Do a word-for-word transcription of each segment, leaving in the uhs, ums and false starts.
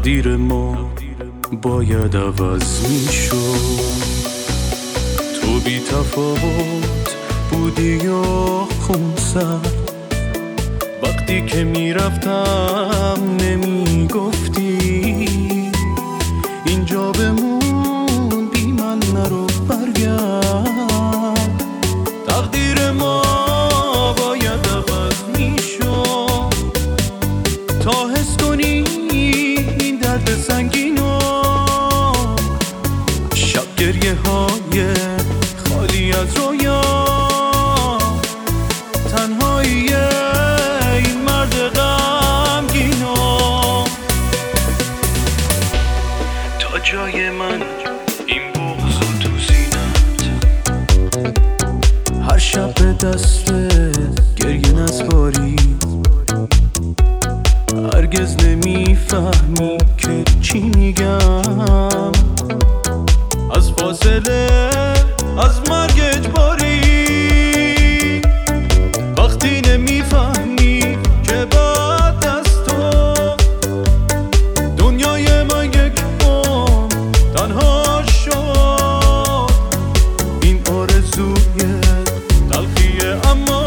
تقدیر ما باید عوض میشد. تو بی تفاوت بودی یا خونسرد، وقتی که میرفتم نمیگفتی اینجا بمون، بی من نرو برگرد. تقدیر ما باید عوض میشد تا حس کنی این درد سنگینو. شب گریه های خالی از رویا، تنهایی این مرد غمگینو. تا جای من این بغض و تو سینت، هر شب به دست گریه نسپاری. هرگز نمیفهمی که چی میگم، از فاصله از مرگ اجباری. وقتی نمیفهمی که بعد از تو دنیای من یک عمر تنها شد. این آرزوی تلخیه، اما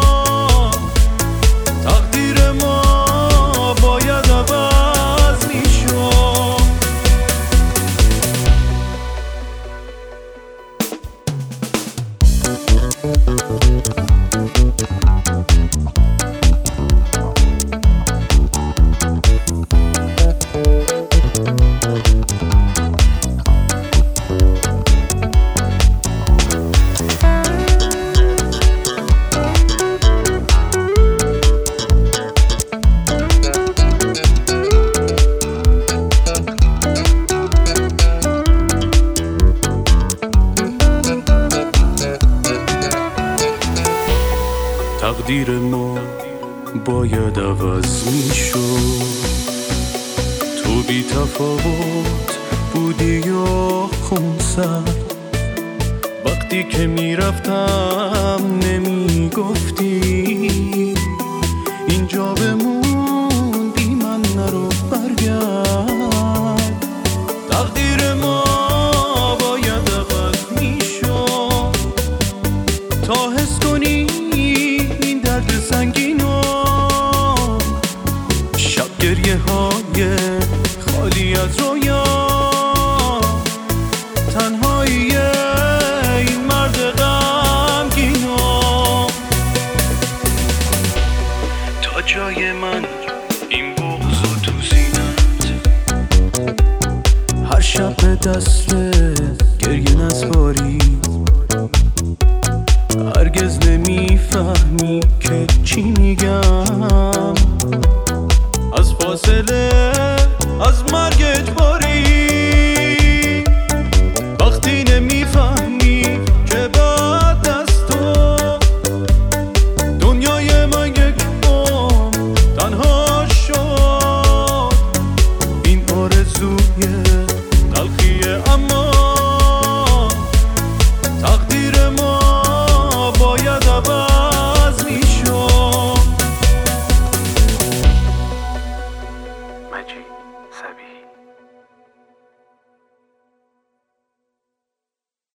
تقدیر ما باید عوض میشد. تقدیر ما باید عوض میشد. تو بی تفاوت بودی یا خونسرد، وقتی که میرفتم نمیگفتی اینجا بمون، بی من نرو برگرد. تقدیر ما باید عوض میشد تا حس کنی این درد سنگینو. شب گریه های خالی از رویا، تنهایی این مرد غمگینو. تا جای من این بغض و تو سینت، هر شب به دست گریه نسپاری. هرگز نمیفهمی که چی میگم،